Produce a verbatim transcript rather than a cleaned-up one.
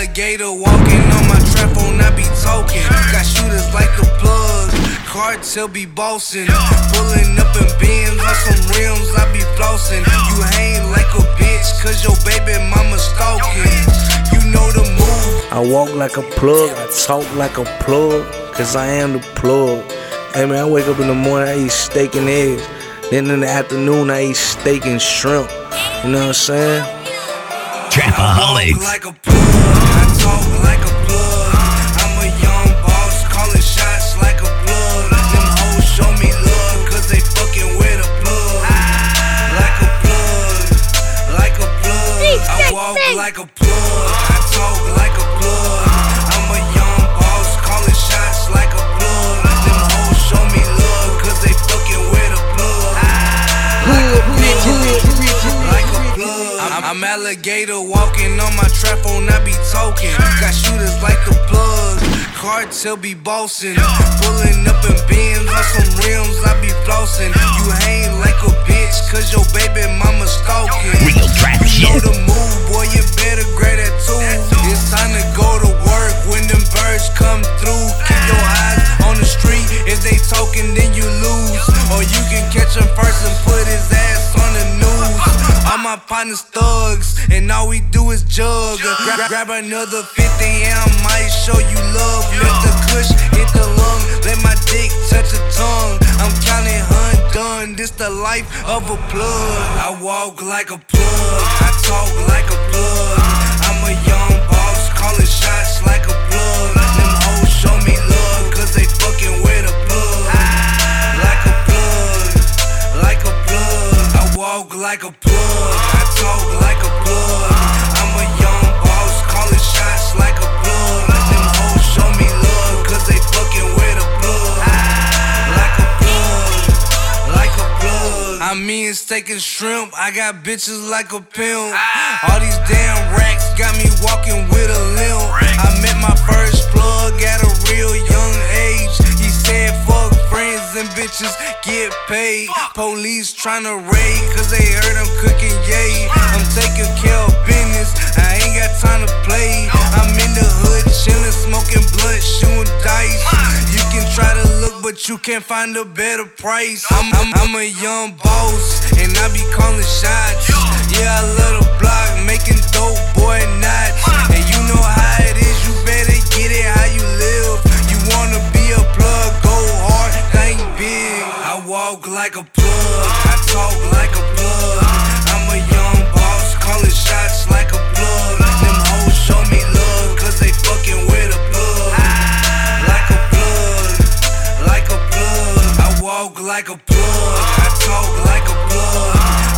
alligator walking on my trap phone, I be talking. Got shooters like the plug, cartel be bossing. Pulling up in Benz on some rims, I be flossing. You hang like a bitch, cause your baby mama stalking. You know the move. I walk like a plug, I talk like a plug, cause I am the plug. Hey man, I wake up in the morning, I eat steak and eggs. Then in the afternoon, I eat steak and shrimp. You know what I'm saying? I Trapaholics. walk like a plug, I talk like a plug. I'm a young boss, calling shots like a plug. Them hoes show me love, cause they fucking with a plug. Like a plug, like a plug. I walk like a plug, I talk like a plug. I'm a young boss, calling shots like a plug. Them hoes show me love, cause they fucking with a plug. Like a plug, like a plug. I'm, I'm alligator walking on my trap phone, I be talking. Got shooters like the plug, cartel be bossing. Pulling up in Benz on some rims, I be flossing. You hang like a bitch, cause your baby mama stalking. Real trap You know shit. the move, boy, you better grab that too. It's time to go to work when them birds come through. Keep your eyes on the street, if they talking then you lose. Or you can catch him first and put his ass on the news. All my partners thugs, and all we do is jug. Grab, grab another fifty and I might show you love. Let the kush hit the lung, let my dick touch the tongue. I'm counting hun done, this the life of a plug. I walk like a plug, I talk like a plug. I'm a young boss, calling shots like a plug. Them hoes show me love, cause they fucking with a plug. Like a plug, like a plug. I walk like a plug, I talk like a plug. I'm a young boss, calling shots like a plug. Them hoes show me love, cause they fucking with a plug. Like a plug, like a plug. I'm eating steak and shrimp, I got bitches like a pimp. All these damn racks got me walking with a limp. I met my first plug at a real young age. He said fuck friends and bitches get paid. Police tryna raid, cause they heard I'm cooking yay. I'm taking care of business, I ain't got time to play. I'm in the hood chillin', smoking blunt, shooting dice. You can try to look, but you can't find a better price. I'm, I'm, I'm a young boss, and I be calling shots. Yeah, I love the block, making dope, boy, not. And you know how it is, you better get it how you live. You wanna be a plug, go hard, think big. I walk like a plug, I talk like a plug. I'm a young boss, calling shots like a plug. Them hoes show me love, cause they fucking with a plug. Like a plug, like a plug. I walk like a plug, I talk like a plug.